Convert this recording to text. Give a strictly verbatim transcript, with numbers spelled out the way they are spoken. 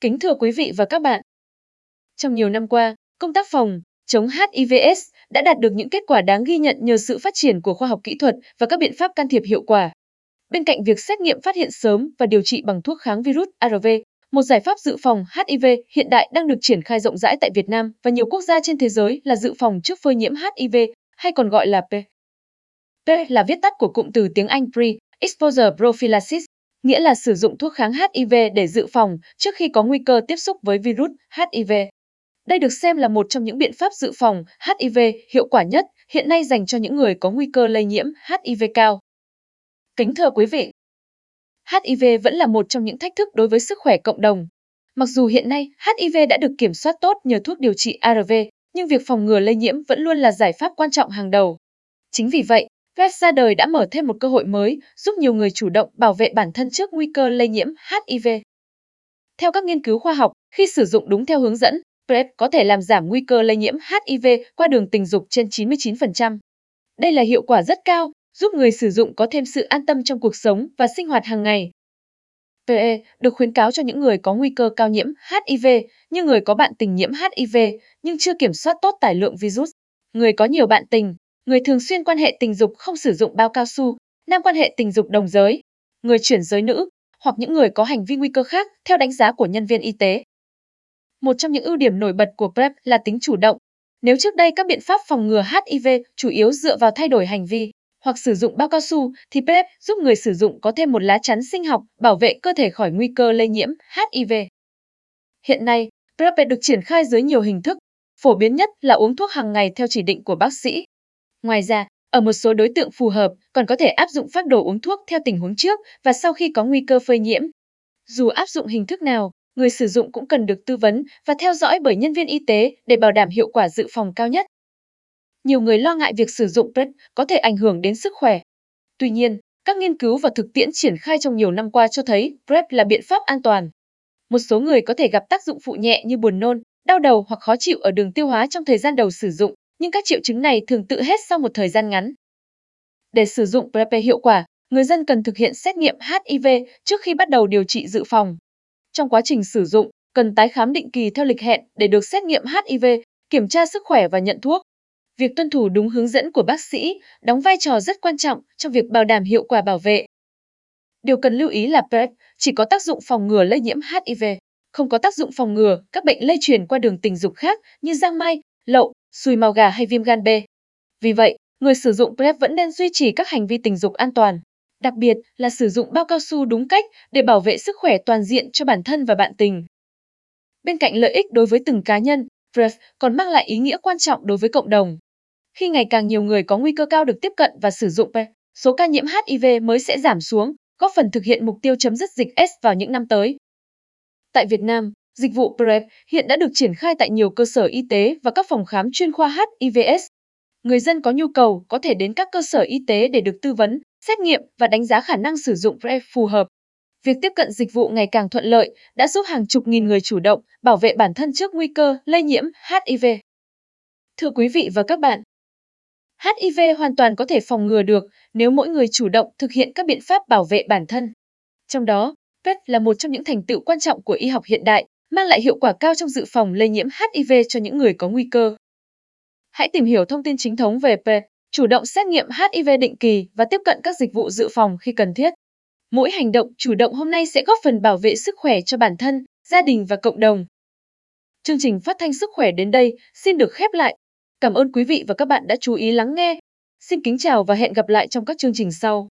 Kính thưa quý vị và các bạn, trong nhiều năm qua, công tác phòng chống H I V S đã đạt được những kết quả đáng ghi nhận nhờ sự phát triển của khoa học kỹ thuật và các biện pháp can thiệp hiệu quả. Bên cạnh việc xét nghiệm phát hiện sớm và điều trị bằng thuốc kháng virus A R V, một giải pháp dự phòng H I V hiện đại đang được triển khai rộng rãi tại Việt Nam và nhiều quốc gia trên thế giới là dự phòng trước phơi nhiễm H I V, hay còn gọi là P. P là viết tắt của cụm từ tiếng Anh Pre-Exposure Prophylaxis, nghĩa là sử dụng thuốc kháng H I V để dự phòng trước khi có nguy cơ tiếp xúc với virus H I V. Đây được xem là một trong những biện pháp dự phòng H I V hiệu quả nhất hiện nay dành cho những người có nguy cơ lây nhiễm H I V cao. Kính thưa quý vị, H I V vẫn là một trong những thách thức đối với sức khỏe cộng đồng. Mặc dù hiện nay H I V đã được kiểm soát tốt nhờ thuốc điều trị A R V, nhưng việc phòng ngừa lây nhiễm vẫn luôn là giải pháp quan trọng hàng đầu. Chính vì vậy, P E P ra đời đã mở thêm một cơ hội mới, giúp nhiều người chủ động bảo vệ bản thân trước nguy cơ lây nhiễm H I V. Theo các nghiên cứu khoa học, khi sử dụng đúng theo hướng dẫn, P E P có thể làm giảm nguy cơ lây nhiễm H I V qua đường tình dục trên chín mươi chín phần trăm. Đây là hiệu quả rất cao, giúp người sử dụng có thêm sự an tâm trong cuộc sống và sinh hoạt hàng ngày. pê e được khuyến cáo cho những người có nguy cơ cao nhiễm H I V, như người có bạn tình nhiễm H I V nhưng chưa kiểm soát tốt tải lượng virus, người có nhiều bạn tình, người thường xuyên quan hệ tình dục không sử dụng bao cao su, nam quan hệ tình dục đồng giới, người chuyển giới nữ, hoặc những người có hành vi nguy cơ khác theo đánh giá của nhân viên y tế. Một trong những ưu điểm nổi bật của P R E P là tính chủ động. Nếu trước đây các biện pháp phòng ngừa H I V chủ yếu dựa vào thay đổi hành vi hoặc sử dụng bao cao su, thì P R E P giúp người sử dụng có thêm một lá chắn sinh học bảo vệ cơ thể khỏi nguy cơ lây nhiễm H I V. Hiện nay, P R E P được triển khai dưới nhiều hình thức, phổ biến nhất là uống thuốc hàng ngày theo chỉ định của bác sĩ. Ngoài ra, ở một số đối tượng phù hợp, còn có thể áp dụng phác đồ uống thuốc theo tình huống trước và sau khi có nguy cơ phơi nhiễm. Dù áp dụng hình thức nào, người sử dụng cũng cần được tư vấn và theo dõi bởi nhân viên y tế để bảo đảm hiệu quả dự phòng cao nhất. Nhiều người lo ngại việc sử dụng P R E P có thể ảnh hưởng đến sức khỏe. Tuy nhiên, các nghiên cứu và thực tiễn triển khai trong nhiều năm qua cho thấy P R E P là biện pháp an toàn. Một số người có thể gặp tác dụng phụ nhẹ như buồn nôn, đau đầu hoặc khó chịu ở đường tiêu hóa trong thời gian đầu sử dụng, nhưng các triệu chứng này thường tự hết sau một thời gian ngắn. Để sử dụng P R E P hiệu quả, người dân cần thực hiện xét nghiệm H I V trước khi bắt đầu điều trị dự phòng. Trong quá trình sử dụng, cần tái khám định kỳ theo lịch hẹn để được xét nghiệm H I V, kiểm tra sức khỏe và nhận thuốc. Việc tuân thủ đúng hướng dẫn của bác sĩ đóng vai trò rất quan trọng trong việc bảo đảm hiệu quả bảo vệ. Điều cần lưu ý là P R E P chỉ có tác dụng phòng ngừa lây nhiễm H I V, không có tác dụng phòng ngừa các bệnh lây truyền qua đường tình dục khác như giang mai, lậu, xùi mào gà hay viêm gan B. Vì vậy, người sử dụng P R E P vẫn nên duy trì các hành vi tình dục an toàn, đặc biệt là sử dụng bao cao su đúng cách để bảo vệ sức khỏe toàn diện cho bản thân và bạn tình. Bên cạnh lợi ích đối với từng cá nhân, P R E P còn mang lại ý nghĩa quan trọng đối với cộng đồng. Khi ngày càng nhiều người có nguy cơ cao được tiếp cận và sử dụng P R E P, số ca nhiễm H I V mới sẽ giảm xuống, góp phần thực hiện mục tiêu chấm dứt dịch S vào những năm tới. Tại Việt Nam, dịch vụ P R E P hiện đã được triển khai tại nhiều cơ sở y tế và các phòng khám chuyên khoa H I V S. Người dân có nhu cầu có thể đến các cơ sở y tế để được tư vấn, xét nghiệm và đánh giá khả năng sử dụng P R E P phù hợp. Việc tiếp cận dịch vụ ngày càng thuận lợi đã giúp hàng chục nghìn người chủ động bảo vệ bản thân trước nguy cơ lây nhiễm H I V. Thưa quý vị và các bạn, H I V hoàn toàn có thể phòng ngừa được nếu mỗi người chủ động thực hiện các biện pháp bảo vệ bản thân. Trong đó, P R E P là một trong những thành tựu quan trọng của y học hiện đại, mang lại hiệu quả cao trong dự phòng lây nhiễm H I V cho những người có nguy cơ. Hãy tìm hiểu thông tin chính thống về P R E P, chủ động xét nghiệm H I V định kỳ và tiếp cận các dịch vụ dự phòng khi cần thiết. Mỗi hành động chủ động hôm nay sẽ góp phần bảo vệ sức khỏe cho bản thân, gia đình và cộng đồng. Chương trình phát thanh sức khỏe đến đây xin được khép lại. Cảm ơn quý vị và các bạn đã chú ý lắng nghe. Xin kính chào và hẹn gặp lại trong các chương trình sau.